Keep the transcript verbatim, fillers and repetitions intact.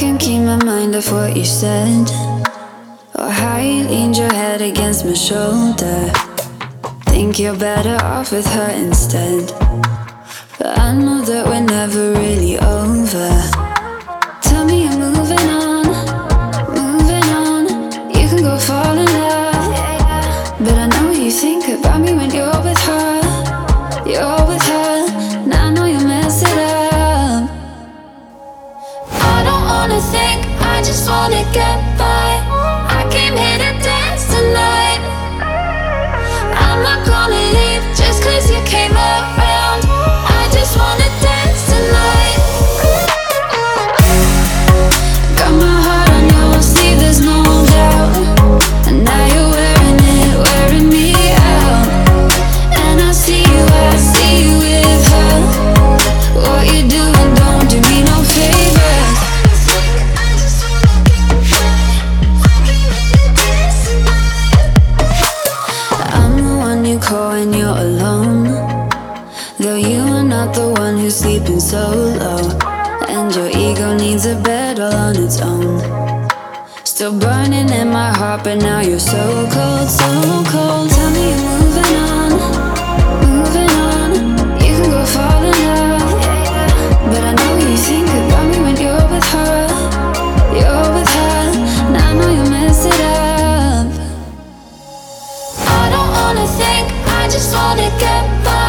can't keep my mind off what you said, or how you leaned your head against my shoulder. Think you're better off with her instead, but I know that we're never really over. Tell me you're moving on, moving on. You can go fall in love, but I know you think about me when you're with her. You're with her, now I know you mess it up. I don't wanna think, I just wanna get by. I came here to dance tonight. I'm not gonna leave just cause you came around. I just wanna dance tonight. Got my heart on your sleeve, there's no doubt. And now you're wearing it, wearing me out. And I see you, I see you with her. What you doing, don't do me no favors. I'm the one you call when you're alone, though you are not the one who's sleeping solo. And your ego needs a bed all on its own. Still burning in my heart, but now you're so cold, so cold. Tell me you're moving on, moving on. You can go fall in love, but I know you think about me when you're with her. You're with her, now I know you mess it up. I don't wanna think, I just wanna get by.